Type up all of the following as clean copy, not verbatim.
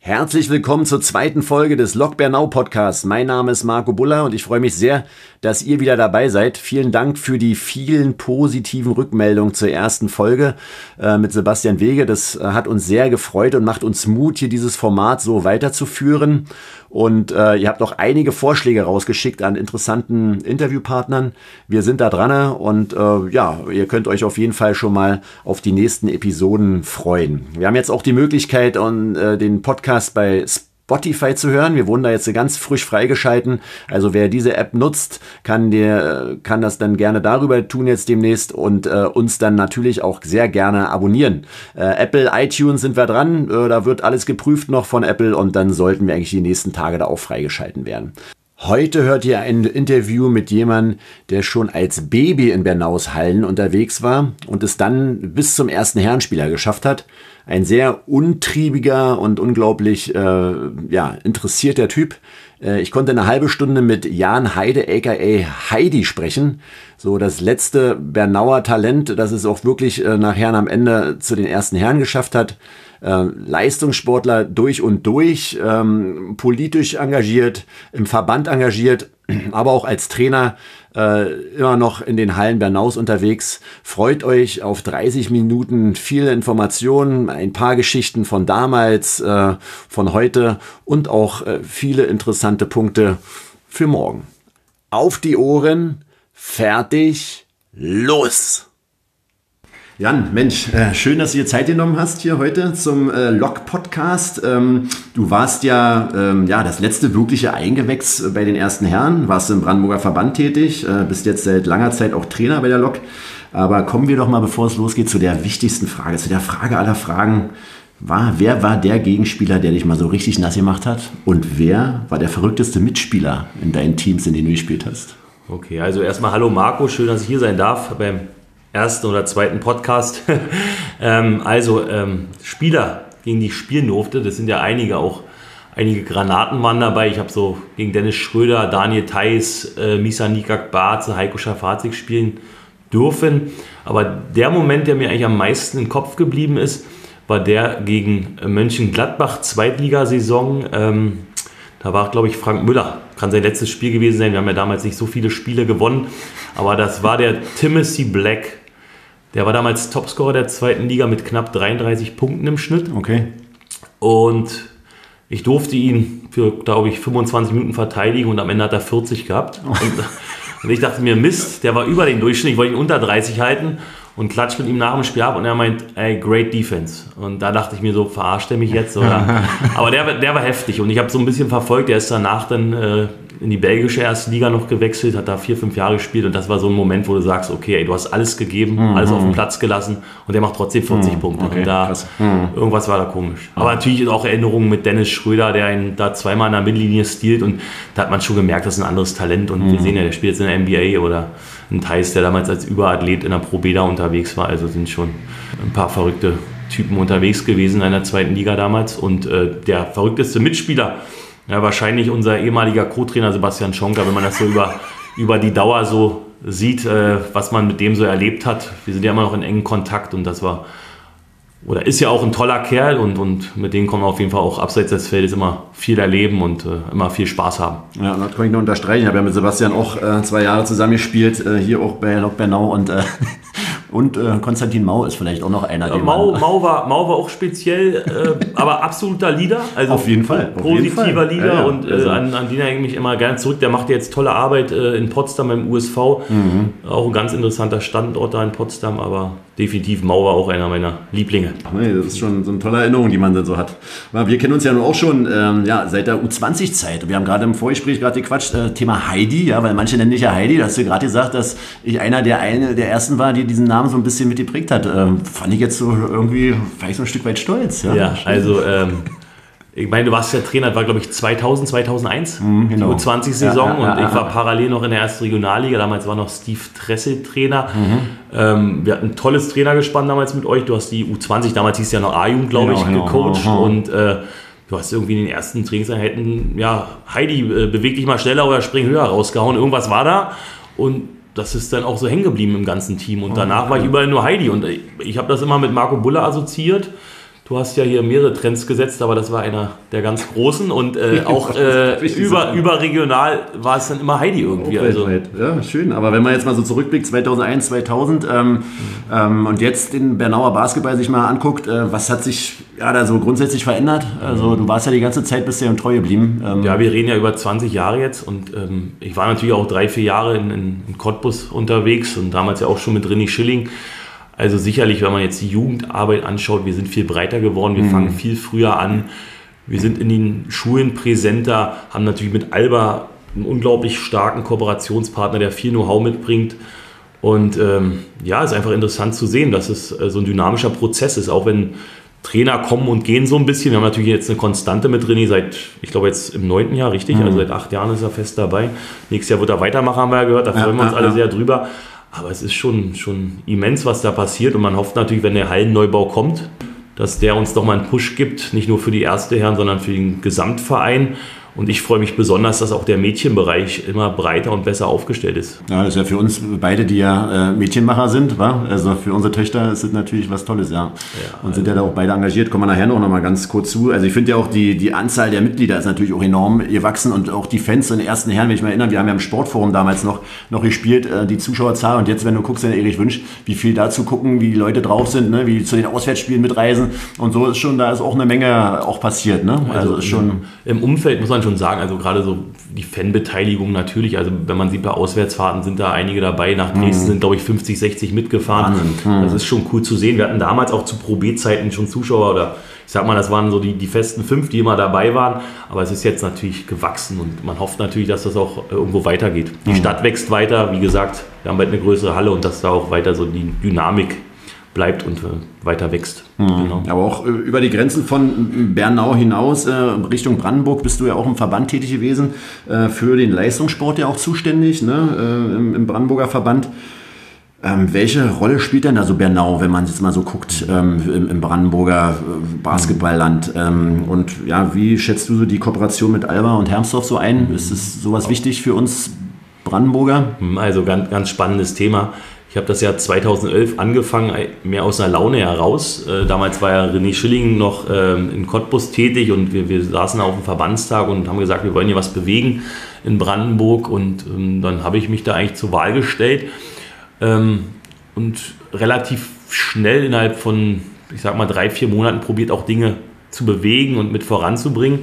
Herzlich willkommen zur zweiten Folge des Lok Bernau Podcasts. Mein Name ist Marco Buller und ich freue mich sehr, dass ihr wieder dabei seid. Vielen Dank für die vielen positiven Rückmeldungen zur ersten Folge mit Sebastian Wege. Das hat uns sehr gefreut und macht uns Mut, hier dieses Format so weiterzuführen. Und ihr habt auch einige Vorschläge rausgeschickt an interessanten Interviewpartnern. Wir sind da dran und ihr könnt euch auf jeden Fall schon mal auf die nächsten Episoden freuen. Wir haben jetzt auch die Möglichkeit, den Podcast bei Spotify zu hören. Wir wurden da jetzt ganz frisch freigeschalten. Also wer diese App nutzt, kann das dann gerne darüber tun jetzt demnächst und uns dann natürlich auch sehr gerne abonnieren. Apple, iTunes sind wir dran. Da wird alles geprüft noch von Apple und dann sollten wir eigentlich die nächsten Tage da auch freigeschalten werden. Heute hört ihr ein Interview mit jemandem, der schon als Baby in Bernaus Hallen unterwegs war und es dann bis zum ersten Herrenspieler geschafft hat. Ein sehr untriebiger und unglaublich interessierter Typ. Ich konnte eine halbe Stunde mit Jan Heide aka Heidi sprechen. So das letzte Bernauer Talent, das es auch wirklich nachher am Ende zu den ersten Herren geschafft hat. Leistungssportler durch und durch, politisch engagiert, im Verband engagiert, aber auch als Trainer immer noch in den Hallen Bernaus unterwegs. Freut euch auf 30 Minuten viele Informationen, ein paar Geschichten von damals, von heute und auch viele interessante Punkte für morgen. Auf die Ohren, fertig, los! Jan, Mensch, schön, dass du dir Zeit genommen hast hier heute zum Lok-Podcast. Du warst das letzte wirkliche Eingewächs bei den ersten Herren, warst im Brandenburger Verband tätig, bist jetzt seit langer Zeit auch Trainer bei der Lok. Aber kommen wir doch mal, bevor es losgeht, zu der wichtigsten Frage, zu der Frage aller Fragen. Wer war der Gegenspieler, der dich mal so richtig nass gemacht hat? Und wer war der verrückteste Mitspieler in deinen Teams, in denen du gespielt hast? Okay, also erstmal hallo Marco, schön, dass ich hier sein darf beim ersten oder zweiten Podcast. Spieler, gegen die ich spielen durfte, das sind ja einige Granaten waren dabei. Ich habe so gegen Dennis Schröder, Daniel Theiss, Misa Nikak Barze, Heiko Schafazik spielen dürfen. Aber der Moment, der mir eigentlich am meisten im Kopf geblieben ist, war der gegen Mönchengladbach, Zweitligasaison. Da war, glaube ich, Frank Müller. Kann sein letztes Spiel gewesen sein. Wir haben ja damals nicht so viele Spiele gewonnen. Aber das war der Timothy Black. Der war damals Topscorer der zweiten Liga mit knapp 33 Punkten im Schnitt. Okay. Und ich durfte ihn für, glaube ich, 25 Minuten verteidigen und am Ende hat er 40 gehabt. Oh. Und ich dachte mir, Mist, der war über den Durchschnitt. Ich wollte ihn unter 30 halten und klatscht mit ihm nach dem Spiel ab und er meint, ey, great defense. Und da dachte ich mir so, verarscht er mich jetzt? Oder? Aber der war heftig und ich habe so ein bisschen verfolgt. Der ist danach dann in die belgische erste Liga noch gewechselt, hat da 4-5 Jahre gespielt und das war so ein Moment, wo du sagst, okay, ey, du hast alles gegeben, alles auf den Platz gelassen und der macht trotzdem 40 Punkte. Okay, und da irgendwas war da komisch. Aber natürlich auch Erinnerungen mit Dennis Schröder, der ihn da zweimal an der Mittellinie stiehlt und da hat man schon gemerkt, das ist ein anderes Talent und wir sehen ja, der spielt jetzt in der NBA oder ein Theiss, der damals als Überathlet in der Pro B da unterwegs war, also sind schon ein paar verrückte Typen unterwegs gewesen in der zweiten Liga damals und der verrückteste Mitspieler, ja, wahrscheinlich unser ehemaliger Co-Trainer Sebastian Schonker, wenn man das so über die Dauer so sieht, was man mit dem so erlebt hat. Wir sind ja immer noch in engen Kontakt und das war, oder ist ja auch ein toller Kerl und mit dem kann man auf jeden Fall auch abseits des Feldes immer viel erleben und immer viel Spaß haben. Ja, das kann ich nur unterstreichen. Ich habe ja mit Sebastian auch 2 Jahre zusammen gespielt, hier auch bei Lok Bernau und Konstantin Mau ist vielleicht auch noch einer. Ja, Mau war auch speziell, aber absoluter Leader. Also auf jeden Fall. Positiver Leader ja. Und an den erinnere ich mich immer gerne zurück. Der macht jetzt tolle Arbeit in Potsdam im USV. Auch ein ganz interessanter Standort da in Potsdam, aber definitiv Mau war auch einer meiner Lieblinge. Nee, das ist schon so eine tolle Erinnerung, die man dann so hat. Wir kennen uns ja nun auch schon seit der U20-Zeit. Wir haben gerade im Vorgespräch gequatscht, Thema Heidi, ja, weil manche nennen dich ja Heidi. Da hast du gerade gesagt, dass ich einer der ersten war, die diesen Namen so ein bisschen mitgeprägt hat. Fand ich jetzt so irgendwie, vielleicht so ein Stück weit stolz. Ja, also ich meine, du warst ja Trainer, das war glaube ich 2001, genau. Die U20-Saison und ich war parallel noch in der ersten Regionalliga. Damals war noch Steve Tressel Trainer. Wir hatten ein tolles Trainergespann damals mit euch. Du hast die U20, damals hieß es ja noch A-Jugend, glaube ich, gecoacht und du hast irgendwie in den ersten Trainingseinheiten, Heidi, beweg dich mal schneller oder spring höher rausgehauen. Irgendwas war da und das ist dann auch so hängen geblieben im ganzen Team. Und danach war ich überall nur Heidi. Und ich habe das immer mit Marco Buller assoziiert. Du hast ja hier mehrere Trends gesetzt, aber das war einer der ganz großen und auch überregional war es dann immer Heidi irgendwie. Also. Ja, schön. Aber wenn man jetzt mal so zurückblickt, 2001, 2000 und jetzt den Bernauer Basketball sich mal anguckt, was hat sich da so grundsätzlich verändert? Also du warst ja die ganze Zeit bisher treu geblieben. Ja, wir reden ja über 20 Jahre jetzt und ich war natürlich auch 3-4 Jahre in Cottbus unterwegs und damals ja auch schon mit René Schilling. Also sicherlich, wenn man jetzt die Jugendarbeit anschaut, wir sind viel breiter geworden, wir fangen viel früher an, wir sind in den Schulen präsenter, haben natürlich mit Alba einen unglaublich starken Kooperationspartner, der viel Know-how mitbringt. Und ist einfach interessant zu sehen, dass es so ein dynamischer Prozess ist, auch wenn Trainer kommen und gehen so ein bisschen. Wir haben natürlich jetzt eine Konstante mit René seit, ich glaube jetzt im 9. Jahr, richtig? Also seit 8 Jahren ist er fest dabei. Nächstes Jahr wird er weitermachen, haben wir ja gehört, da freuen wir uns alle sehr drüber. Aber es ist schon immens, was da passiert und man hofft natürlich, wenn der Hallenneubau kommt, dass der uns doch mal einen Push gibt, nicht nur für die erste Herren, sondern für den Gesamtverein. Und ich freue mich besonders, dass auch der Mädchenbereich immer breiter und besser aufgestellt ist. Ja, das ist ja für uns beide, die ja Mädchenmacher sind, wa? Also für unsere Töchter ist es natürlich was Tolles, ja. Und sind ja da auch beide engagiert. Kommen wir nachher noch mal ganz kurz zu. Also ich finde ja auch die Anzahl der Mitglieder ist natürlich auch enorm gewachsen und auch die Fans in den ersten Herren, wenn ich mich erinnere, wir haben ja im Sportforum damals noch gespielt, die Zuschauerzahl und jetzt, wenn du guckst in der Erich Wünsch, wie viel dazu gucken, wie die Leute drauf sind, ne? Wie zu den Auswärtsspielen mitreisen und so ist schon, da ist auch eine Menge auch passiert, ne? Also ist schon im Umfeld muss man schon sagen, also gerade so die Fanbeteiligung natürlich, also wenn man sieht, bei Auswärtsfahrten sind da einige dabei, nach Dresden sind glaube ich 50, 60 mitgefahren, das ist schon cool zu sehen. Wir hatten damals auch zu Probezeiten schon Zuschauer oder ich sag mal, das waren so die festen 5, die immer dabei waren, aber es ist jetzt natürlich gewachsen und man hofft natürlich, dass das auch irgendwo weitergeht. Die Stadt wächst weiter, wie gesagt, wir haben bald eine größere Halle und dass da auch weiter so die Dynamik bleibt und weiter wächst. Genau. Aber auch über die Grenzen von Bernau hinaus Richtung Brandenburg bist du ja auch im Verband tätig gewesen, für den Leistungssport ja auch zuständig, ne? Im Brandenburger Verband. Welche Rolle spielt denn da so Bernau, wenn man jetzt mal so guckt, im Brandenburger Basketballland? Und ja, wie schätzt du so die Kooperation mit Alba und Hermsdorf so ein? Ist es sowas wichtig für uns Brandenburger? Also ganz, ganz spannendes Thema. Ich habe das Jahr 2011 angefangen, mehr aus einer Laune heraus. Damals war ja René Schilling noch in Cottbus tätig und wir saßen auf dem Verbandstag und haben gesagt, wir wollen hier was bewegen in Brandenburg. Und dann habe ich mich da eigentlich zur Wahl gestellt und relativ schnell innerhalb von, ich sag mal, 3-4 Monaten probiert auch Dinge zu bewegen und mit voranzubringen.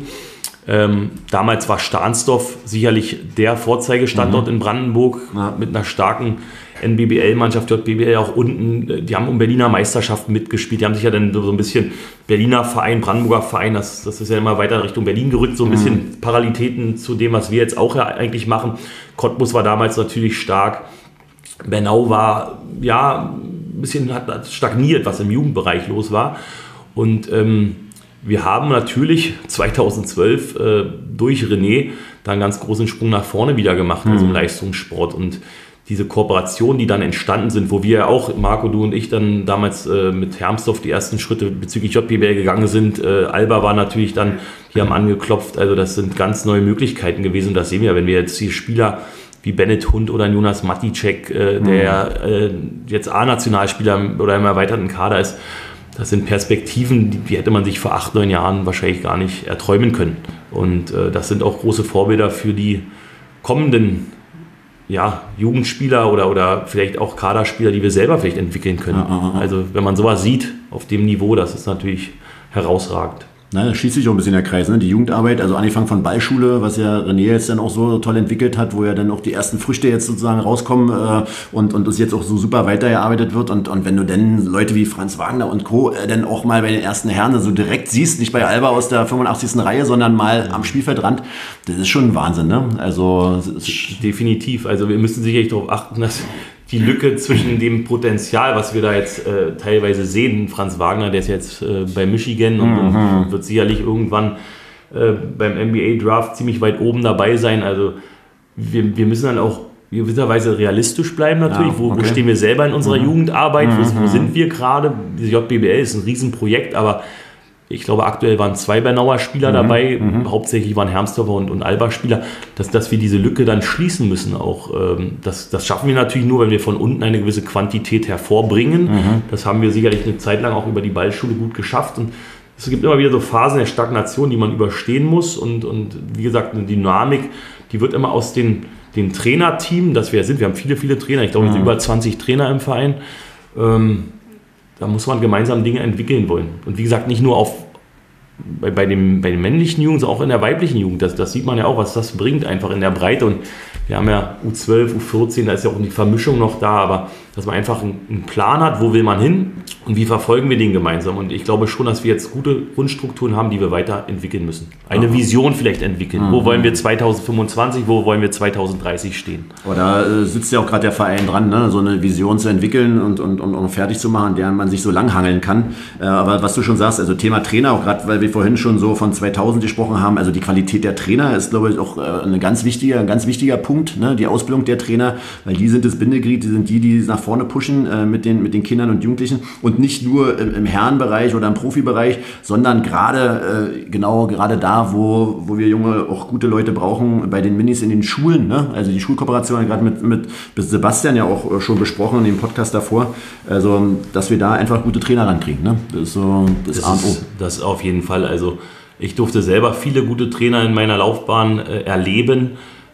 Damals war Stahnsdorf sicherlich der Vorzeigestandort in Brandenburg mit einer starken NBBL-Mannschaft, JBL auch unten, die haben um Berliner Meisterschaften mitgespielt, die haben sich ja dann so ein bisschen Berliner Verein, Brandenburger Verein, das ist ja immer weiter Richtung Berlin gerückt, so ein bisschen Parallelitäten zu dem, was wir jetzt auch ja eigentlich machen. Cottbus war damals natürlich stark, Bernau war ja ein bisschen hat stagniert, was im Jugendbereich los war und wir haben natürlich 2012 durch René da einen ganz großen Sprung nach vorne wieder gemacht, also im Leistungssport und diese Kooperationen, die dann entstanden sind, wo wir ja auch, Marco, du und ich, dann damals mit Hermsdorf die ersten Schritte bezüglich JBL gegangen sind. Alba war natürlich dann, die haben angeklopft, also das sind ganz neue Möglichkeiten gewesen. Und das sehen wir, wenn wir jetzt hier Spieler wie Bennett Hund oder Jonas Maticek, der jetzt A-Nationalspieler oder im erweiterten Kader ist, das sind Perspektiven, die hätte man sich vor 8-9 Jahren wahrscheinlich gar nicht erträumen können. Und das sind auch große Vorbilder für die kommenden Jugendspieler oder vielleicht auch Kaderspieler, die wir selber vielleicht entwickeln können. Also wenn man sowas sieht auf dem Niveau, das ist natürlich herausragend. Na, da schließt sich auch ein bisschen der Kreis, ne? Die Jugendarbeit, also angefangen von Ballschule, was ja René jetzt dann auch so toll entwickelt hat, wo ja dann auch die ersten Früchte jetzt sozusagen rauskommen und es jetzt auch so super weitergearbeitet wird und wenn du dann Leute wie Franz Wagner und Co. Dann auch mal bei den ersten Herren so direkt siehst, nicht bei Alba aus der 85. Reihe, sondern mal am Spielfeldrand, das ist schon ein Wahnsinn, ne? Also definitiv, also wir müssen sicherlich darauf achten, dass die Lücke zwischen dem Potenzial, was wir da jetzt teilweise sehen, Franz Wagner, der ist jetzt bei Michigan und wird sicherlich irgendwann beim NBA-Draft ziemlich weit oben dabei sein. Also wir müssen dann auch gewisserweise realistisch bleiben natürlich. Wo stehen wir selber in unserer Jugendarbeit? Wo sind wir gerade? Die JBL ist ein Riesenprojekt, aber Ich glaube, aktuell waren 2 Bernauer Spieler dabei, hauptsächlich waren Hermsdorfer und Alba Spieler, dass wir diese Lücke dann schließen müssen auch. Das schaffen wir natürlich nur, wenn wir von unten eine gewisse Quantität hervorbringen. Das haben wir sicherlich eine Zeit lang auch über die Ballschule gut geschafft und es gibt immer wieder so Phasen der Stagnation, die man überstehen muss und wie gesagt, eine Dynamik, die wird immer aus den Trainerteam, das wir sind, wir haben viele Trainer, ich glaube, wir sind über 20 Trainer im Verein, da muss man gemeinsam Dinge entwickeln wollen. Und wie gesagt, nicht nur bei den männlichen Jugend, sondern auch in der weiblichen Jugend. Das sieht man ja auch, was das bringt, einfach in der Breite. Und wir haben ja U12, U14, da ist ja auch die Vermischung noch da, aber dass man einfach einen Plan hat, wo will man hin und wie verfolgen wir den gemeinsam. Und ich glaube schon, dass wir jetzt gute Grundstrukturen haben, die wir weiterentwickeln müssen. Eine Vision vielleicht entwickeln. Wo wollen wir 2025, wo wollen wir 2030 stehen? Oh, da sitzt ja auch gerade der Verein dran, ne? So eine Vision zu entwickeln und fertig zu machen, deren man sich so langhangeln kann. Aber was du schon sagst, also Thema Trainer, auch gerade weil wir vorhin schon so von 2000 gesprochen haben, also die Qualität der Trainer ist, glaube ich, auch ein ganz wichtiger Punkt, ne? Die Ausbildung der Trainer, weil die sind das Bindeglied, die sind die nach vorne pushen mit den Kindern und Jugendlichen und nicht nur im Herrenbereich oder im Profibereich, sondern gerade da, wo wir junge, auch gute Leute brauchen, bei den Minis in den Schulen, ne? Also die Schulkooperation gerade mit Sebastian ja auch schon besprochen in dem Podcast davor, also dass wir da einfach gute Trainer rankriegen, ne? Das ist so das A und O. Das auf jeden Fall, also ich durfte selber viele gute Trainer in meiner Laufbahn erleben,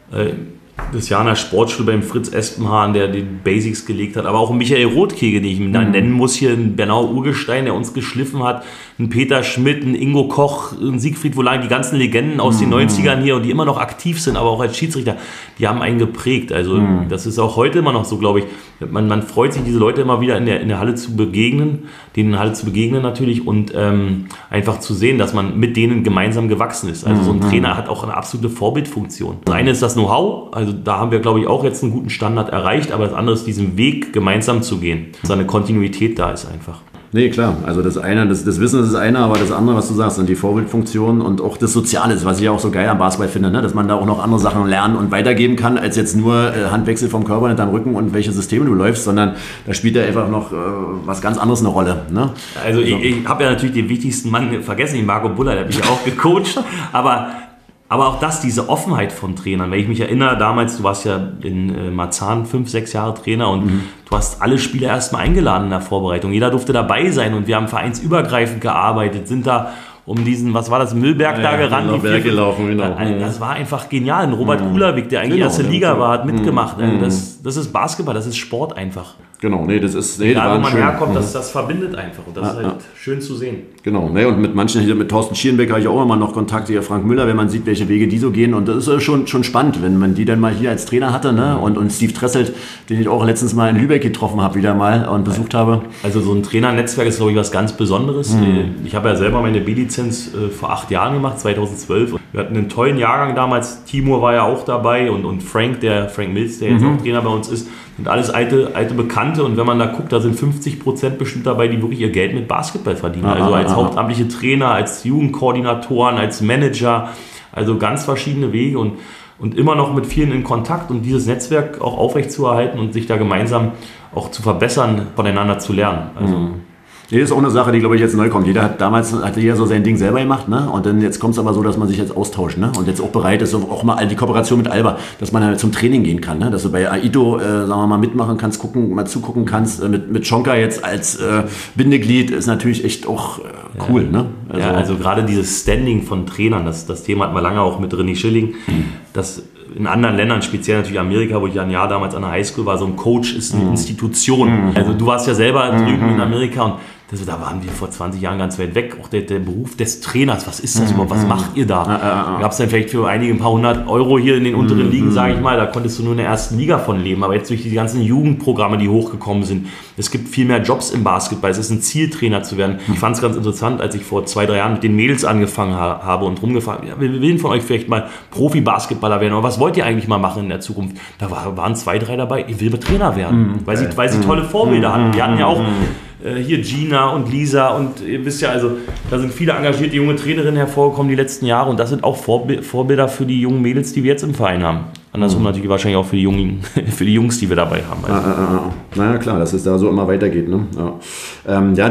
das Jahr in der Sportschule beim Fritz Espenhahn, der die Basics gelegt hat, aber auch Michael Rothkege, den ich nennen muss, hier ein Bernauer Urgestein, der uns geschliffen hat, ein Peter Schmidt, ein Ingo Koch, ein Siegfried Wohlan, die ganzen Legenden aus den 90ern hier und die immer noch aktiv sind, aber auch als Schiedsrichter, die haben einen geprägt. Also das ist auch heute immer noch so, glaube ich. Man freut sich, diese Leute immer wieder in der Halle zu begegnen, denen in der Halle zu begegnen natürlich und einfach zu sehen, dass man mit denen gemeinsam gewachsen ist. Also so ein Trainer hat auch eine absolute Vorbildfunktion. Das eine ist das Know-how, also da haben wir, glaube ich, auch jetzt einen guten Standard erreicht, aber das andere ist, diesen Weg gemeinsam zu gehen. Dass eine Kontinuität da ist einfach. Nee, klar. Also das Wissen ist das eine, aber das andere, was du sagst, sind die Vorbildfunktionen und auch das Soziale, was ich ja auch so geil am Basketball finde, ne? Dass man da auch noch andere Sachen lernen und weitergeben kann, als jetzt nur Handwechsel vom Körper hinterm Rücken und welche Systeme du läufst, sondern da spielt ja einfach noch was ganz anderes eine Rolle. Ne? Also ich habe ja natürlich den wichtigsten Mann vergessen, den Marco Buller, der hat mich ja auch gecoacht, aber auch diese Offenheit von Trainern, wenn ich mich erinnere, damals, du warst ja in Marzahn 5-6 Jahre Trainer und du hast alle Spieler erstmal eingeladen in der Vorbereitung. Jeder durfte dabei sein und wir haben vereinsübergreifend gearbeitet, sind da um diesen, was war das, Müllberg da gerannt. Genau, Berg gelaufen, genau. Das war einfach genial. Ein Robert Kulawik, der eigentlich erste Liga war, hat mitgemacht. Das ist Basketball, das ist Sport einfach. Genau, nee, das ist... Egal, wo man herkommt, das verbindet einfach und das ist halt schön zu sehen. Genau, ne, und mit manchen, mit Thorsten Schierenbeck habe ich auch immer noch Kontakt, hier Frank Müller, wenn man sieht, welche Wege die so gehen und das ist schon spannend, wenn man die dann mal hier als Trainer hatte, ne, und Steve Tresselt, den ich auch letztens mal in Lübeck getroffen habe, wieder mal und besucht habe. Also so ein Trainernetzwerk ist, glaube ich, was ganz Besonderes. Ich habe ja selber meine B-Lizenz vor 8 Jahren gemacht, 2012. Wir hatten einen tollen Jahrgang damals, Timur war ja auch dabei und Frank Mills, der jetzt auch Trainer bei uns ist, sind alles alte Bekannte und wenn man da guckt, da sind 50% bestimmt dabei, die wirklich ihr Geld mit Basketball verdienen. Also als hauptamtliche Trainer, als Jugendkoordinatoren, als Manager, also ganz verschiedene Wege und immer noch mit vielen in Kontakt und dieses Netzwerk auch aufrechtzuerhalten und sich da gemeinsam auch zu verbessern, voneinander zu lernen. Also Nee, das ist auch eine Sache, die, glaube ich, jetzt neu kommt. Damals hatte jeder so sein Ding selber gemacht, ne? Und dann jetzt kommt es aber so, dass man sich jetzt austauscht, ne? Und jetzt auch bereit ist, auch mal die Kooperation mit Alba, dass man halt zum Training gehen kann, ne? Dass du bei Aido, sagen wir mal, mitmachen kannst, mal zugucken kannst. Mit Schonka jetzt als Bindeglied ist natürlich echt auch cool, ne? Also gerade dieses Standing von Trainern, das Thema hatten wir lange auch mit René Schilling, das in anderen Ländern, speziell natürlich Amerika, wo ich ja ein Jahr damals an der Highschool war, so ein Coach ist eine Institution. Also du warst ja selber drüben in Amerika und da waren wir vor 20 Jahren ganz weit weg. Auch der Beruf des Trainers, was ist das überhaupt? Was macht ihr da? Gab es dann vielleicht für einige ein paar 100 Euro hier in den unteren Ligen, sage ich mal, da konntest du nur in der ersten Liga von leben. Aber jetzt durch die ganzen Jugendprogramme, die hochgekommen sind, es gibt viel mehr Jobs im Basketball. Es ist ein Ziel, Trainer zu werden. Ich fand es ganz interessant, als ich vor 2-3 Jahren mit den Mädels angefangen habe und rumgefahren, ja, wir will von euch vielleicht mal Profi-Basketballer werden, aber was wollt ihr eigentlich mal machen in der Zukunft? Da waren 2-3 dabei, ich will Trainer werden, weil sie tolle Vorbilder hatten. Die hatten ja auch hier Gina und Lisa und ihr wisst ja, also da sind viele engagierte junge Trainerinnen hervorgekommen die letzten Jahre und das sind auch Vorbilder für die jungen Mädels, die wir jetzt im Verein haben. Andersrum natürlich wahrscheinlich auch für die Jungs, die wir dabei haben. Also. Naja, klar, dass es da so immer weitergeht. Ne? Ja, du bist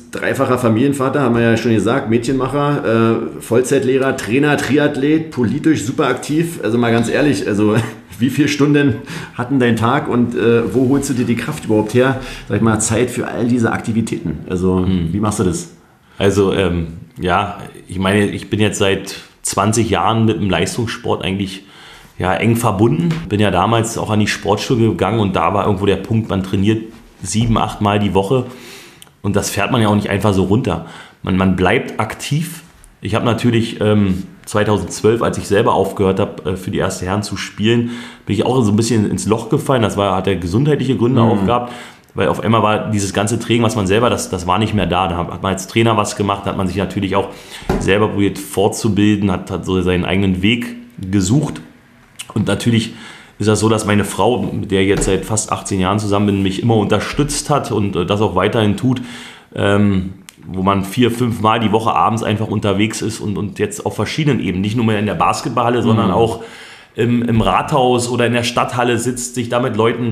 bist dreifacher Familienvater, haben wir ja schon gesagt, Mädchenmacher, Vollzeitlehrer, Trainer, Triathlet, politisch super aktiv. Also mal ganz ehrlich, also wie viele Stunden hatten dein Tag und wo holst du dir die Kraft überhaupt her? Sag ich mal, Zeit für all diese Aktivitäten. Also wie machst du das? Also ich meine, ich bin jetzt seit 20 Jahren mit dem Leistungssport eigentlich eng verbunden. Bin ja damals auch an die Sportschule gegangen und da war irgendwo der Punkt, man trainiert 7-8 Mal die Woche und das fährt man ja auch nicht einfach so runter. Man bleibt aktiv. Ich habe natürlich 2012, als ich selber aufgehört habe, für die erste Herren zu spielen, bin ich auch so ein bisschen ins Loch gefallen. Hat er gesundheitliche Gründe auch gehabt, weil auf einmal war dieses ganze Training, was man selber, das war nicht mehr da. Da hat man als Trainer was gemacht, hat man sich natürlich auch selber probiert fortzubilden, hat so seinen eigenen Weg gesucht. Und natürlich ist das so, dass meine Frau, mit der ich jetzt seit fast 18 Jahren zusammen bin, mich immer unterstützt hat und das auch weiterhin tut, wo man 4-5 Mal die Woche abends einfach unterwegs ist und jetzt auf verschiedenen Ebenen, nicht nur mehr in der Basketballhalle, sondern auch im Rathaus oder in der Stadthalle sitzt, sich da mit Leuten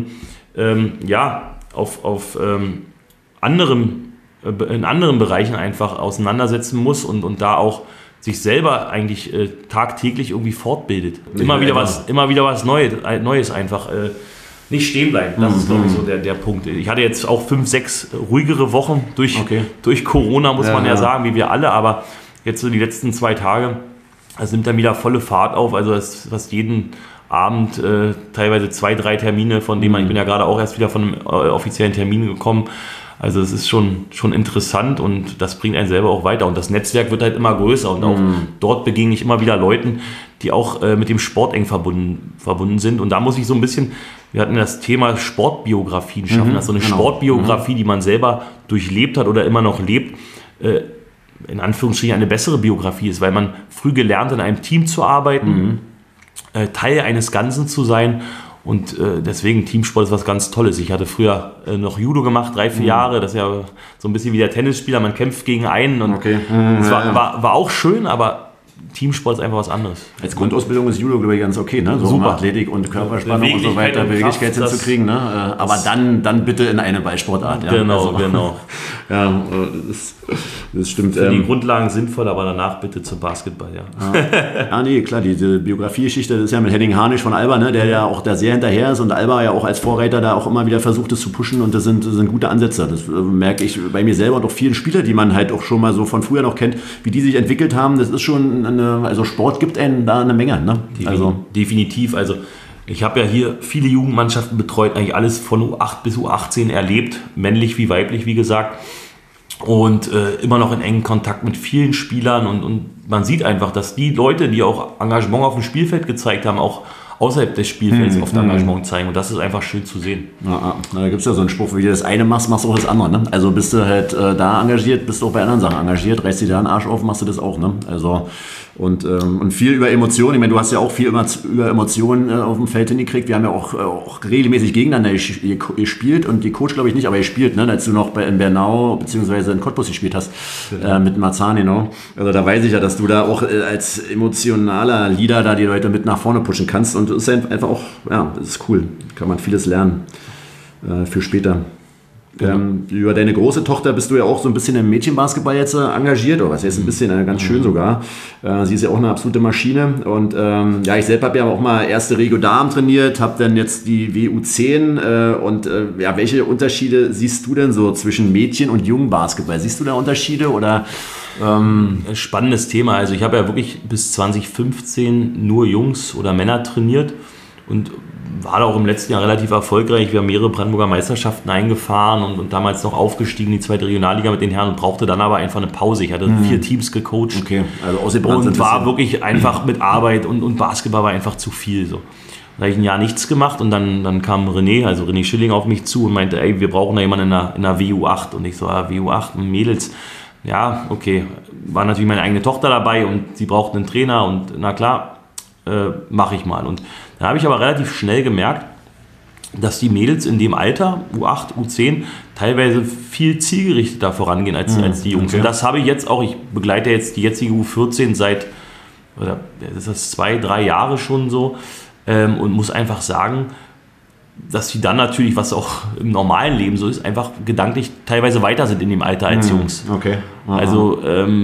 in anderen Bereichen einfach auseinandersetzen muss und da auch sich selber eigentlich tagtäglich irgendwie fortbildet. Immer wieder was Neues einfach. Nicht stehen bleiben, das ist, glaube ich, so der Punkt. Ich hatte jetzt auch 5-6 ruhigere Wochen durch Corona, muss man ja sagen, wie wir alle, aber jetzt so die letzten 2 Tage, es nimmt dann wieder volle Fahrt auf, also es fast jeden Abend teilweise 2-3 Termine, von denen ich bin ja gerade auch erst wieder von einem offiziellen Termin gekommen. Also es ist schon interessant und das bringt einen selber auch weiter. Und das Netzwerk wird halt immer größer und auch dort begegne ich immer wieder Leuten, die auch mit dem Sport eng verbunden sind. Und da muss ich so ein bisschen, wir hatten das Thema Sportbiografien schaffen, also eine Sportbiografie, die man selber durchlebt hat oder immer noch lebt, in Anführungsstrichen eine bessere Biografie ist, weil man früh gelernt, in einem Team zu arbeiten, Teil eines Ganzen zu sein. Und deswegen, Teamsport ist was ganz Tolles. Ich hatte früher noch Judo gemacht, 3-4 Jahre. Das ist ja so ein bisschen wie der Tennisspieler. Man kämpft gegen einen. Und das war auch schön, aber Teamsport ist einfach was anderes. Als Grundausbildung ist Judo, glaube ich, ganz okay, ne? So super. Athletik und Körperspannung und so weiter, Beweglichkeit hinzukriegen, ne? Aber dann bitte in eine Ballsportart. Ja? Genau. Ja, das stimmt. Für die Grundlagen sinnvoll, aber danach bitte zum Basketball, ja. Nee, klar, diese Biografiegeschichte, das ist ja mit Henning Harnisch von Alba, ne? Der ja auch da sehr hinterher ist und Alba ja auch als Vorreiter da auch immer wieder versucht, das zu pushen und das sind gute Ansätze. Das merke ich bei mir selber und auch vielen Spielern, die man halt auch schon mal so von früher noch kennt, wie die sich entwickelt haben. Das ist schon also Sport gibt einen da eine Menge, ne? Definitiv. Also ich habe ja hier viele Jugendmannschaften betreut, eigentlich alles von U8 bis U18 erlebt, männlich wie weiblich, wie gesagt. Und immer noch in engen Kontakt mit vielen Spielern und man sieht einfach, dass die Leute, die auch Engagement auf dem Spielfeld gezeigt haben, auch außerhalb des Spielfelds oft Engagement zeigen und das ist einfach schön zu sehen. Da gibt es ja so einen Spruch, wie du das eine machst, machst du auch das andere. Ne? Also bist du halt da engagiert, bist du auch bei anderen Sachen engagiert, reißt dir da einen Arsch auf, machst du das auch. Ne? Also und viel über Emotionen. Ich meine, du hast ja auch viel über Emotionen auf dem Feld hingekriegt. Wir haben ja auch regelmäßig gegeneinander gespielt und die Coach glaube ich nicht, aber gespielt, ne? Als du noch in Bernau bzw. in Cottbus gespielt hast, mit Marzahn, genau. Also da weiß ich ja, dass du da auch als emotionaler Leader da die Leute mit nach vorne pushen kannst und das ist einfach auch, ja, das ist cool. Kann man vieles lernen für später. Über deine große Tochter bist du ja auch so ein bisschen im Mädchenbasketball jetzt engagiert, oder was heißt ein bisschen, ganz schön sogar. Sie ist ja auch eine absolute Maschine und ich selber habe ja auch mal erste Regio Damen trainiert, habe dann jetzt die WU10 und welche Unterschiede siehst du denn so zwischen Mädchen- und Jungenbasketball? Siehst du da Unterschiede oder? Spannendes Thema, also ich habe ja wirklich bis 2015 nur Jungs oder Männer trainiert und war da auch im letzten Jahr relativ erfolgreich. Wir haben mehrere Brandenburger Meisterschaften eingefahren und damals noch aufgestiegen in die 2. Regionalliga mit den Herren und brauchte dann aber einfach eine Pause. Ich hatte 4 Teams gecoacht also ausgebrannt und war wirklich einfach mit Arbeit und Basketball war einfach zu viel. So. Da habe ich ein Jahr nichts gemacht und dann kam René Schilling auf mich zu und meinte, ey, wir brauchen da jemanden in der WU8 und ich so, WU8, Mädels. Ja, okay, war natürlich meine eigene Tochter dabei und sie brauchte einen Trainer und na klar, mache ich mal. Und dann habe ich aber relativ schnell gemerkt, dass die Mädels in dem Alter, U8, U10, teilweise viel zielgerichteter vorangehen als die Jungs. Okay. Und das habe ich jetzt auch, ich begleite jetzt die jetzige U14 seit, das ist 2-3 Jahre schon so und muss einfach sagen, dass sie dann natürlich, was auch im normalen Leben so ist, einfach gedanklich teilweise weiter sind in dem Alter als Jungs. Okay. Also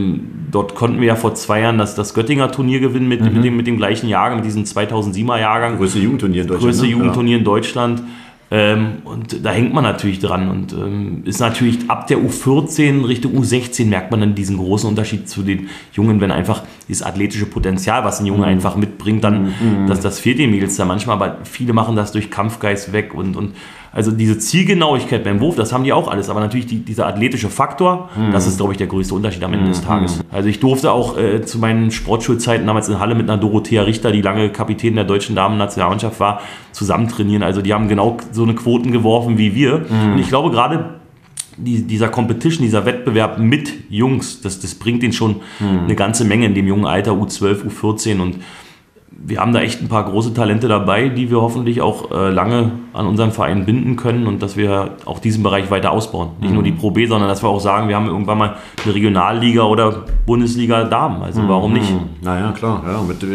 dort konnten wir ja vor 2 Jahren das Göttinger Turnier gewinnen mit dem gleichen Jahrgang, mit diesem 2007er Jahrgang. Größte Jugendturnier in Deutschland. Größte Jugendturnier in Deutschland. Und da hängt man natürlich dran und ist natürlich ab der U14 Richtung U16 merkt man dann diesen großen Unterschied zu den Jungen, wenn einfach dieses athletische Potenzial, was ein Junge einfach mitbringt, dann das fehlt den Mädels da manchmal, aber viele machen das durch Kampfgeist weg und also diese Zielgenauigkeit beim Wurf, das haben die auch alles, aber natürlich dieser athletische Faktor, das ist, glaube ich, der größte Unterschied am Ende des Tages. Also ich durfte auch zu meinen Sportschulzeiten damals in Halle mit einer Dorothea Richter, die lange Kapitän der deutschen Damen-Nationalmannschaft war, zusammen trainieren. Also die haben genau so eine Quoten geworfen wie wir. Und ich glaube gerade dieser Competition, dieser Wettbewerb mit Jungs, das bringt ihnen schon eine ganze Menge in dem jungen Alter, U12, U14 und wir haben da echt ein paar große Talente dabei, die wir hoffentlich auch lange an unseren Verein binden können und dass wir auch diesen Bereich weiter ausbauen. Nicht nur die Pro B, sondern dass wir auch sagen, wir haben irgendwann mal eine Regionalliga oder Bundesliga Damen. Also warum nicht? Naja, klar. Ja, mit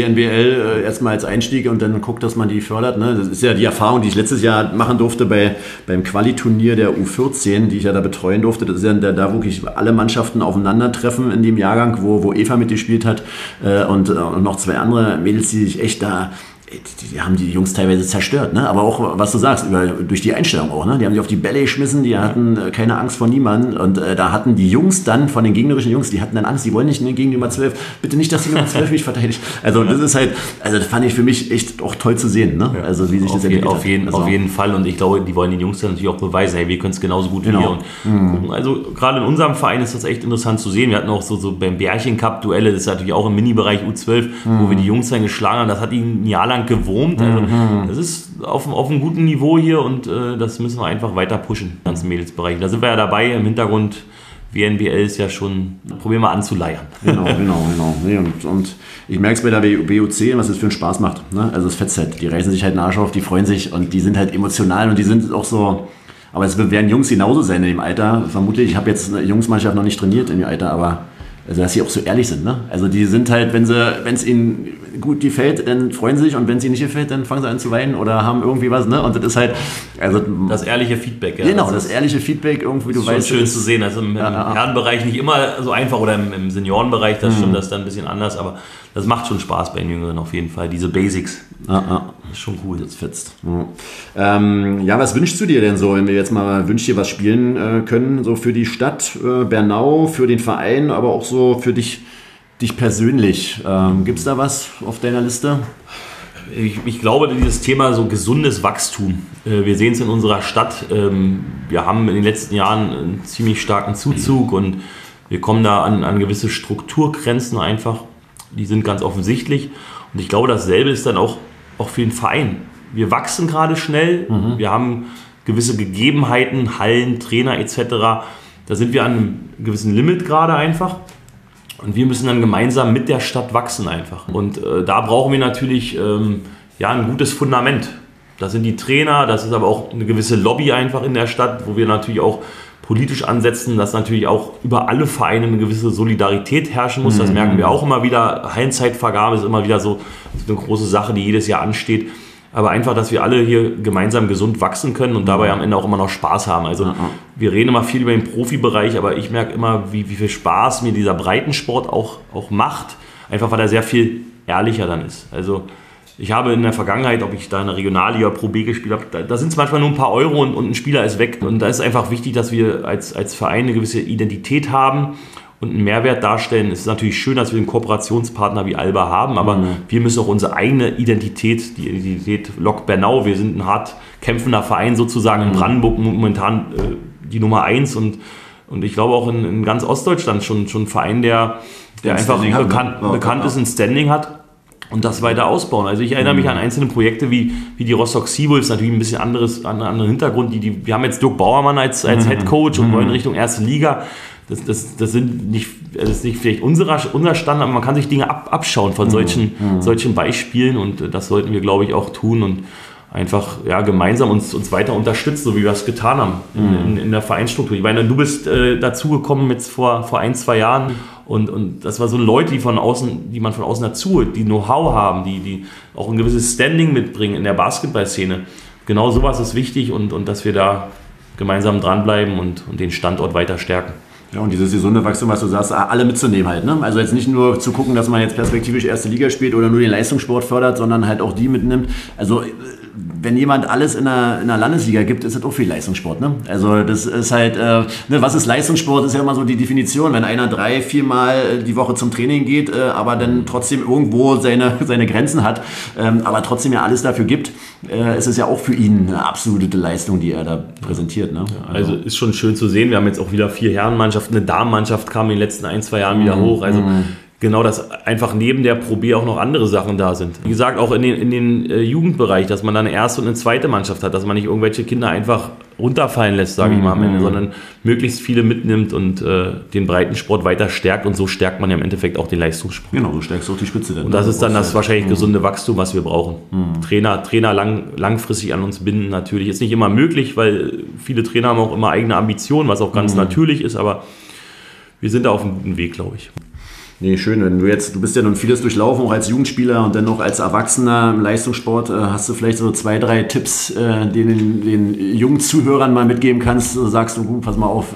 WNBL erstmal als Einstieg und dann guckt, dass man die fördert. Ne? Das ist ja die Erfahrung, die ich letztes Jahr machen durfte beim Quali-Turnier der U14, die ich ja da betreuen durfte. Das ist ja da wirklich alle Mannschaften aufeinandertreffen in dem Jahrgang, wo Eva mitgespielt hat und noch 2 andere Mädels, die sich echt da, die haben die Jungs teilweise zerstört, ne? Aber auch, was du sagst, durch die Einstellung auch, ne? Die haben sich auf die Bälle geschmissen, die hatten keine Angst vor niemandem und da hatten die Jungs dann, von den gegnerischen Jungs, die hatten dann Angst, die wollen nicht gegen die Nummer 12, bitte nicht, dass die Nummer 12 mich verteidigt. Also das ist halt, also das fand ich für mich echt auch toll zu sehen, ne? Also wie sich das entwickelt hat. Auf jeden Fall und ich glaube, die wollen den Jungs dann natürlich auch beweisen, hey, wir können es genauso gut wie wir und gucken. Also gerade in unserem Verein ist das echt interessant zu sehen. Wir hatten auch so beim Bärchen-Cup-Duelle, das ist natürlich auch im Mini-Bereich U12, wo wir die Jungs dann geschlagen haben, das hat ihnen ein Jahr lang gewurmt. Also, das ist auf einem guten Niveau hier und das müssen wir einfach weiter pushen, im ganzen Mädelsbereich. Da sind wir ja dabei, im Hintergrund WNBL ist ja schon, probieren wir anzuleiern. Genau. Nee, und ich merke es bei der BOC, was es für einen Spaß macht. Ne? Also es fetzt halt, die reißen sich halt den Arsch auf, die freuen sich und die sind halt emotional und die sind auch so, aber es werden Jungs genauso sein in dem Alter, vermutlich. Ich habe jetzt eine Jungsmannschaft noch nicht trainiert in dem Alter, aber also dass sie auch so ehrlich sind, ne? Also die sind halt, wenn es ihnen gut gefällt, dann freuen sie sich und wenn es ihnen nicht gefällt, dann fangen sie an zu weinen oder haben irgendwie was, ne? Und das ist halt, also das ehrliche Feedback, ja. Genau, das ehrliche Feedback irgendwie, du weißt. Schon schön zu sehen, also im Herrenbereich nicht immer so einfach oder im Seniorenbereich, das stimmt, das ist dann ein bisschen anders, aber das macht schon Spaß bei den Jüngeren auf jeden Fall, diese Basics. Das ist schon cool. Das fetzt. Ja, was wünschst du dir denn so, wenn wir jetzt mal dir was spielen können, so für die Stadt Bernau, für den Verein, aber auch so für dich persönlich? Gibt es da was auf deiner Liste? Ich glaube, dieses Thema so gesundes Wachstum, wir sehen es in unserer Stadt, wir haben in den letzten Jahren einen ziemlich starken Zuzug und wir kommen da an gewisse Strukturgrenzen einfach, die sind ganz offensichtlich und ich glaube, dasselbe ist dann auch für den Verein. Wir wachsen gerade schnell, wir haben gewisse Gegebenheiten, Hallen, Trainer etc., da sind wir an einem gewissen Limit gerade einfach. Und wir müssen dann gemeinsam mit der Stadt wachsen einfach. Und da brauchen wir natürlich ein gutes Fundament. Das sind die Trainer, das ist aber auch eine gewisse Lobby einfach in der Stadt, wo wir natürlich auch politisch ansetzen, dass natürlich auch über alle Vereine eine gewisse Solidarität herrschen muss. Das merken wir auch immer wieder. Hallenzeitvergabe ist immer wieder so eine große Sache, die jedes Jahr ansteht. Aber einfach, dass wir alle hier gemeinsam gesund wachsen können und dabei am Ende auch immer noch Spaß haben. Also wir reden immer viel über den Profibereich, aber ich merke immer, wie viel Spaß mir dieser Breitensport auch macht. Einfach, weil er sehr viel ehrlicher dann ist. Also ich habe in der Vergangenheit, ob ich da in der Regionalliga Pro B gespielt habe, da sind es manchmal nur ein paar Euro und ein Spieler ist weg. Und da ist einfach wichtig, dass wir als Verein eine gewisse Identität haben und einen Mehrwert darstellen. Es ist natürlich schön, dass wir einen Kooperationspartner wie Alba haben, aber wir müssen auch unsere eigene Identität, die Identität Lok Bernau, wir sind ein hart kämpfender Verein sozusagen in Brandenburg, momentan die Nummer 1 und ich glaube auch in ganz Ostdeutschland schon ein Verein, der einfach bekannt ist, ein Standing hat und das weiter ausbauen. Also ich erinnere mich an einzelne Projekte wie die Rostock Seawolves, natürlich ein bisschen anderen Hintergrund. Wir haben jetzt Dirk Bauermann als Head Coach und wollen Richtung erste Liga. Das ist nicht vielleicht unser Standard, aber man kann sich Dinge abschauen von solchen Beispielen und das sollten wir, glaube ich, auch tun und einfach gemeinsam uns weiter unterstützen, so wie wir es getan haben in der Vereinsstruktur. Ich meine, du bist dazugekommen jetzt vor 1-2 Jahren und das war so Leute, die man von außen dazu, die Know-how haben, die auch ein gewisses Standing mitbringen in der Basketballszene, genau sowas ist wichtig und dass wir da gemeinsam dranbleiben und den Standort weiter stärken. Ja, und dieses gesunde Wachstum, was du sagst, alle mitzunehmen halt. Ne? Also jetzt nicht nur zu gucken, dass man jetzt perspektivisch erste Liga spielt oder nur den Leistungssport fördert, sondern halt auch die mitnimmt. Also wenn jemand alles in einer Landesliga gibt, ist das auch viel Leistungssport. Ne? Also das ist halt, was ist Leistungssport, ist ja immer so die Definition. Wenn einer 3-4 Mal die Woche zum Training geht, aber dann trotzdem irgendwo seine Grenzen hat, aber trotzdem ja alles dafür gibt, ist es ja auch für ihn eine absolute Leistung, die er da präsentiert. Ne? Also ist schon schön zu sehen. Wir haben jetzt auch wieder 4 Herrenmannschaften, eine Damenmannschaft kam in den letzten 1-2 Jahren wieder hoch. Also genau, dass einfach neben der Pro B auch noch andere Sachen da sind. Wie gesagt, auch in den Jugendbereich, dass man dann eine erste und eine zweite Mannschaft hat, dass man nicht irgendwelche Kinder einfach runterfallen lässt, sage ich mal am Ende, sondern möglichst viele mitnimmt und den Breitensport weiter stärkt und so stärkt man ja im Endeffekt auch den Leistungssport. Genau, du stärkst auch die Spitze. Und das ist dann das wahrscheinlich gesunde Wachstum, was wir brauchen. Trainer langfristig an uns binden natürlich. Ist nicht immer möglich, weil viele Trainer haben auch immer eigene Ambitionen, was auch ganz natürlich ist, aber wir sind da auf einem guten Weg, glaube ich. Nee, schön. Wenn du bist ja nun vieles durchlaufen, auch als Jugendspieler und dann noch als Erwachsener im Leistungssport. Hast du vielleicht so 2-3 Tipps, die den jungen Zuhörern mal mitgeben kannst? Du sagst du, pass mal auf,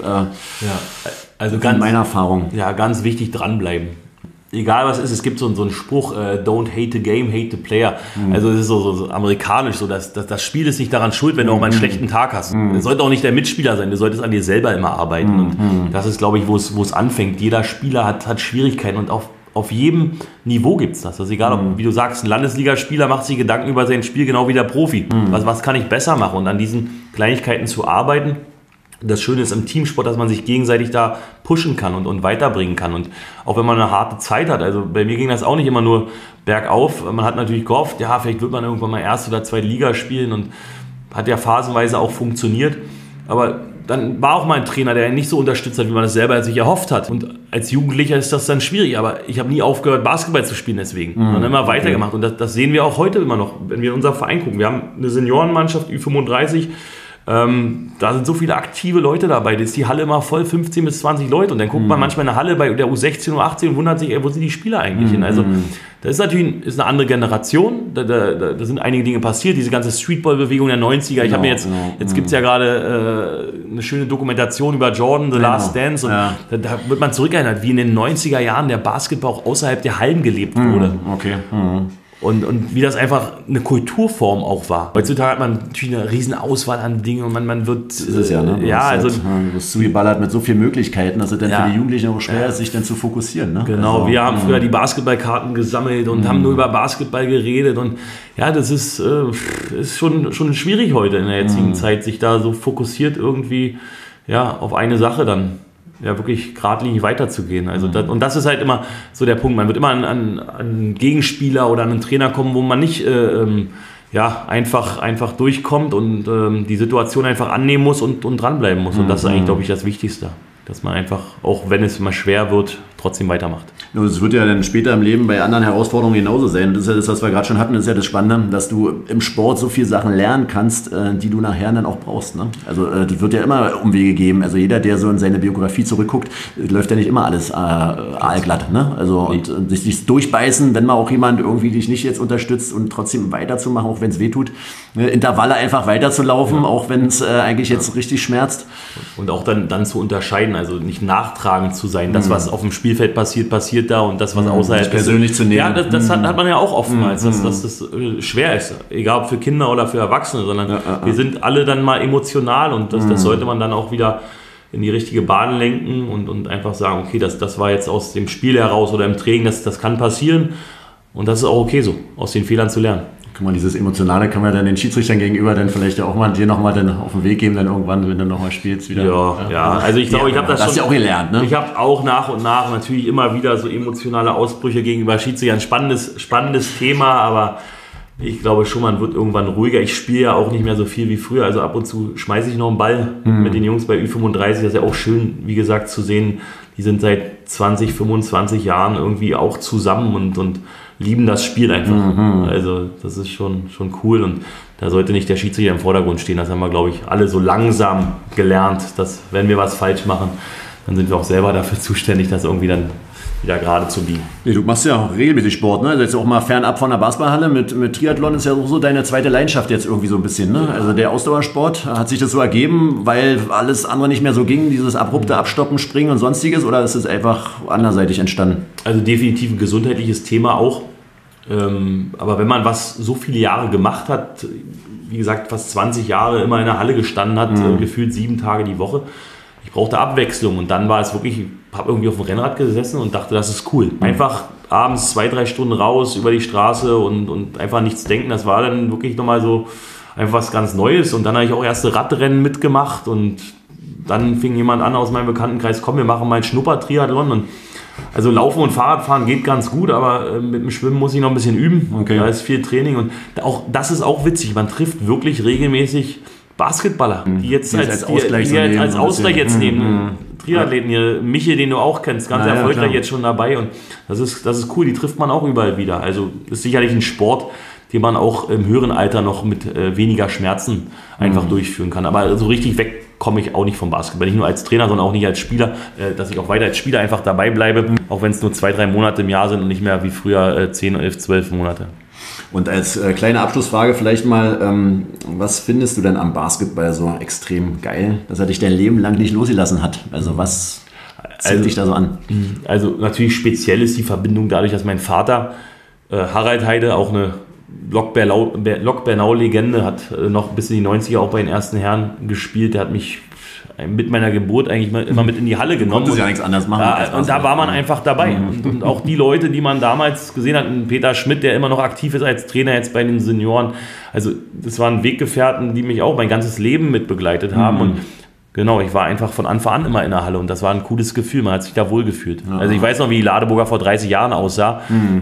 also ganz, meine Erfahrung. Ja, ganz wichtig, dranbleiben. Egal was ist, es gibt so einen Spruch, don't hate the game, hate the player. Also es ist so amerikanisch, so dass das Spiel ist nicht daran schuld, wenn du auch mal einen schlechten Tag hast. Es sollte auch nicht der Mitspieler sein, du solltest an dir selber immer arbeiten. Und das ist, glaube ich, wo es anfängt. Jeder Spieler hat Schwierigkeiten und auf jedem Niveau gibt es das. Das ist egal, ob, wie du sagst, ein Landesligaspieler macht sich Gedanken über sein Spiel, genau wie der Profi. Was kann ich besser machen? Und an diesen Kleinigkeiten zu arbeiten. Das Schöne ist im Teamsport, dass man sich gegenseitig da pushen kann und weiterbringen kann. Und auch wenn man eine harte Zeit hat, also bei mir ging das auch nicht immer nur bergauf. Man hat natürlich gehofft, ja, vielleicht wird man irgendwann mal erste oder zweite Liga spielen und hat ja phasenweise auch funktioniert. Aber dann war auch mal ein Trainer, der einen nicht so unterstützt hat, wie man es selber sich erhofft hat. Und als Jugendlicher ist das dann schwierig. Aber ich habe nie aufgehört, Basketball zu spielen deswegen. Und dann immer weitergemacht. Und das sehen wir auch heute immer noch, wenn wir in unser Verein gucken. Wir haben eine Seniorenmannschaft, Ü35, da sind so viele aktive Leute dabei, da ist die Halle immer voll, 15 bis 20 Leute und dann guckt man manchmal in der Halle bei der U16, U18 und wundert sich, wo sind die Spieler eigentlich hin? Also das ist natürlich eine andere Generation, da sind einige Dinge passiert, diese ganze Streetball-Bewegung der 90er, ich habe mir jetzt gibt es ja gerade eine schöne Dokumentation über Jordan, The Last Dance und da wird man zurückerinnert, wie in den 90er Jahren der Basketball auch außerhalb der Hallen gelebt wurde. Und wie das einfach eine Kulturform auch war. Heutzutage hat man natürlich eine riesen Auswahl an Dingen und man wird... Das ist es ja, ne? Ja, also... Du wirst zugeballert mit so vielen Möglichkeiten, dass es dann für die Jugendlichen auch schwer ist, sich dann zu fokussieren, ne? Genau, also, wir haben früher die Basketballkarten gesammelt und haben nur über Basketball geredet und ja, das ist schon schwierig heute in der jetzigen Zeit, sich da so fokussiert irgendwie auf eine Sache dann wirklich geradlinig weiterzugehen. Also und das ist halt immer so der Punkt. Man wird immer an einen Gegenspieler oder an einen Trainer kommen, wo man nicht einfach durchkommt und die Situation einfach annehmen muss und dranbleiben muss. Und das ist eigentlich, glaube ich, das Wichtigste. Dass man einfach, auch wenn es mal schwer wird, trotzdem weitermacht. Es wird ja dann später im Leben bei anderen Herausforderungen genauso sein. Das ist ja das, was wir gerade schon hatten, das ist ja das Spannende, dass du im Sport so viele Sachen lernen kannst, die du nachher dann auch brauchst. Ne? Also das wird ja immer Umwege geben. Also jeder, der so in seine Biografie zurückguckt, läuft ja nicht immer alles aalglatt. Ne? Also und sich durchbeißen, wenn mal auch jemand irgendwie dich nicht jetzt unterstützt und trotzdem weiterzumachen, auch wenn es wehtut. Intervalle einfach weiterzulaufen, auch wenn es eigentlich jetzt richtig schmerzt. Und auch dann zu unterscheiden, also nicht nachtragend zu sein. Das, was auf dem Spielfeld passiert da und das, was außerhalb ist. Persönlich zu nehmen. Ja, das hat man ja auch oftmals, dass das schwer ist. Egal ob für Kinder oder für Erwachsene, sondern wir sind alle dann mal emotional und das sollte man dann auch wieder in die richtige Bahn lenken und einfach sagen, okay, das war jetzt aus dem Spiel heraus oder im Training, das kann passieren und das ist auch okay so, aus den Fehlern zu lernen. Guck mal, dieses Emotionale kann man dann den Schiedsrichtern gegenüber dann vielleicht ja auch mal dir nochmal dann auf den Weg geben, dann irgendwann, wenn du nochmal spielst wieder. Ja, also ich glaube, ich habe das schon... Hast du ja auch gelernt, ne? Ich habe auch nach und nach natürlich immer wieder so emotionale Ausbrüche gegenüber Schiedsrichtern. Spannendes Thema, aber ich glaube schon, man wird irgendwann ruhiger. Ich spiele ja auch nicht mehr so viel wie früher, also ab und zu schmeiße ich noch einen Ball mit den Jungs bei Ü35. Das ist ja auch schön, wie gesagt, zu sehen, die sind seit 20, 25 Jahren irgendwie auch zusammen und lieben das Spiel einfach. Also das ist schon cool und da sollte nicht der Schiedsrichter im Vordergrund stehen. Das haben wir, glaube ich, alle so langsam gelernt, dass wenn wir was falsch machen, dann sind wir auch selber dafür zuständig, das irgendwie dann wieder gerade zu biegen. Nee, du machst ja auch regelmäßig Sport, ne? Also jetzt auch mal fernab von der Basketballhalle. Mit Triathlon ist ja so deine zweite Leidenschaft jetzt irgendwie so ein bisschen, ne? Also der Ausdauersport, hat sich das so ergeben, weil alles andere nicht mehr so ging, dieses abrupte Abstoppen, Springen und sonstiges, oder ist es einfach anderseitig entstanden? Also definitiv ein gesundheitliches Thema auch. Aber wenn man was so viele Jahre gemacht hat, wie gesagt, fast 20 Jahre immer in der Halle gestanden hat, gefühlt 7 Tage die Woche, ich brauchte Abwechslung und dann war es wirklich, ich habe irgendwie auf dem Rennrad gesessen und dachte, das ist cool. Einfach abends 2-3 Stunden raus über die Straße und einfach nichts denken, das war dann wirklich nochmal so einfach was ganz Neues und dann habe ich auch erste Radrennen mitgemacht und dann fing jemand an aus meinem Bekanntenkreis, komm, wir machen mal einen Schnupper-Triathlon und also Laufen und Fahrradfahren geht ganz gut, aber mit dem Schwimmen muss ich noch ein bisschen üben. Okay. Da ist viel Training und auch das ist auch witzig. Man trifft wirklich regelmäßig Basketballer, die jetzt als Ausgleich jetzt nehmen. Triathleten hier, Michi, den du auch kennst, ganz erfolgreich jetzt schon dabei und das ist cool, die trifft man auch überall wieder. Also ist sicherlich ein Sport, den man auch im höheren Alter noch mit weniger Schmerzen einfach durchführen kann. Aber so richtig weg komme ich auch nicht vom Basketball. Nicht nur als Trainer, sondern auch nicht als Spieler, dass ich auch weiter als Spieler einfach dabei bleibe, auch wenn es nur 2-3 Monate im Jahr sind und nicht mehr wie früher 10, 11, 12 Monate. Und als kleine Abschlussfrage vielleicht mal, was findest du denn am Basketball so extrem geil, dass er dich dein Leben lang nicht losgelassen hat? Also was zieht dich da so an? Also natürlich speziell ist die Verbindung dadurch, dass mein Vater, Harald Heide, auch eine Lok-Bernau-Legende, hat noch bis in die 90er auch bei den ersten Herren gespielt. Der hat mich mit meiner Geburt eigentlich immer mit in die Halle genommen. Konnte ja nichts anderes machen. Und da war man einfach dabei. Und auch die Leute, die man damals gesehen hat, Peter Schmidt, der immer noch aktiv ist als Trainer jetzt bei den Senioren. Also das waren Weggefährten, die mich auch mein ganzes Leben mit begleitet haben. Und genau, ich war einfach von Anfang an immer in der Halle und das war ein cooles Gefühl, man hat sich da wohl gefühlt. Ja. Also ich weiß noch, wie die Ladeburger vor 30 Jahren aussah.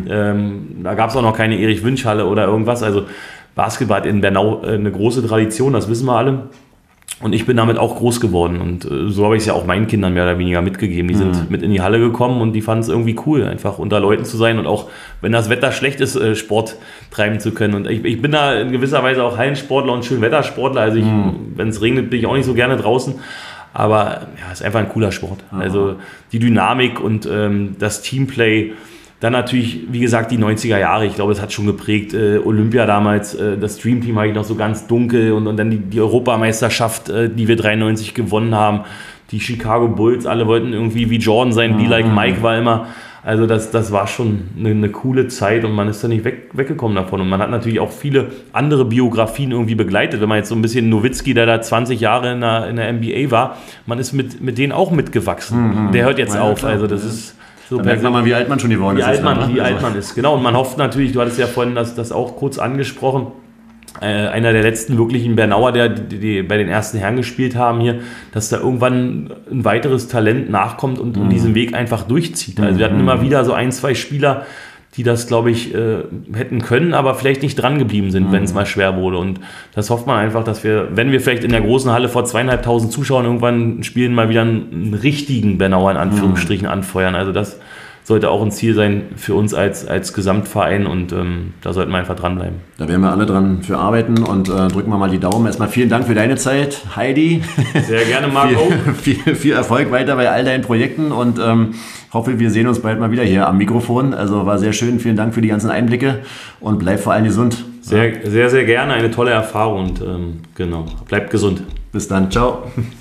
Da gab es auch noch keine Erich-Wünsch-Halle oder irgendwas. Also Basketball hat in Bernau eine große Tradition, das wissen wir alle. Und ich bin damit auch groß geworden und so habe ich es ja auch meinen Kindern mehr oder weniger mitgegeben. Die sind mit in die Halle gekommen und die fanden es irgendwie cool, einfach unter Leuten zu sein und auch, wenn das Wetter schlecht ist, Sport treiben zu können. Und ich bin da in gewisser Weise auch Hallensportler und Schönwettersportler. Also wenn es regnet, bin ich auch nicht so gerne draußen. Aber ja, es ist einfach ein cooler Sport. Also die Dynamik und das Teamplay. Dann natürlich, wie gesagt, die 90er Jahre, ich glaube, das hat schon geprägt. Olympia damals, das Dream Team habe ich noch so ganz dunkel und dann die Europameisterschaft, die wir 93 gewonnen haben. Die Chicago Bulls, alle wollten irgendwie wie Jordan sein, be like Mike war immer. Also das war schon eine coole Zeit und man ist da nicht weggekommen davon. Und man hat natürlich auch viele andere Biografien irgendwie begleitet. Wenn man jetzt so ein bisschen Nowitzki, der da 20 Jahre in der NBA war, man ist mit denen auch mitgewachsen. Der hört jetzt auf, also das ist... So, da merkt man mal, wie alt man schon geworden ist. Wie alt man ist, genau. Und man hofft natürlich, du hattest ja vorhin das auch kurz angesprochen, einer der letzten wirklichen Bernauer, die bei den ersten Herren gespielt haben hier, dass da irgendwann ein weiteres Talent nachkommt und diesen Weg einfach durchzieht. Also wir hatten immer wieder so 1-2 Spieler, die das, glaube ich, hätten können, aber vielleicht nicht dran geblieben sind, wenn es mal schwer wurde. Und das hofft man einfach, dass wir, wenn wir vielleicht in der großen Halle vor 2.500 Zuschauern irgendwann spielen, mal wieder einen richtigen Bernauer in Anführungsstrichen anfeuern. Also das sollte auch ein Ziel sein für uns als Gesamtverein und da sollten wir einfach dranbleiben. Da werden wir alle dran für arbeiten und drücken wir mal die Daumen. Erstmal vielen Dank für deine Zeit, Heidi. Sehr gerne, Marco. viel Erfolg weiter bei all deinen Projekten und hoffe, wir sehen uns bald mal wieder hier am Mikrofon. Also war sehr schön. Vielen Dank für die ganzen Einblicke und bleib vor allem gesund. Sehr, sehr, sehr gerne. Eine tolle Erfahrung und genau, bleibt gesund. Bis dann. Ciao.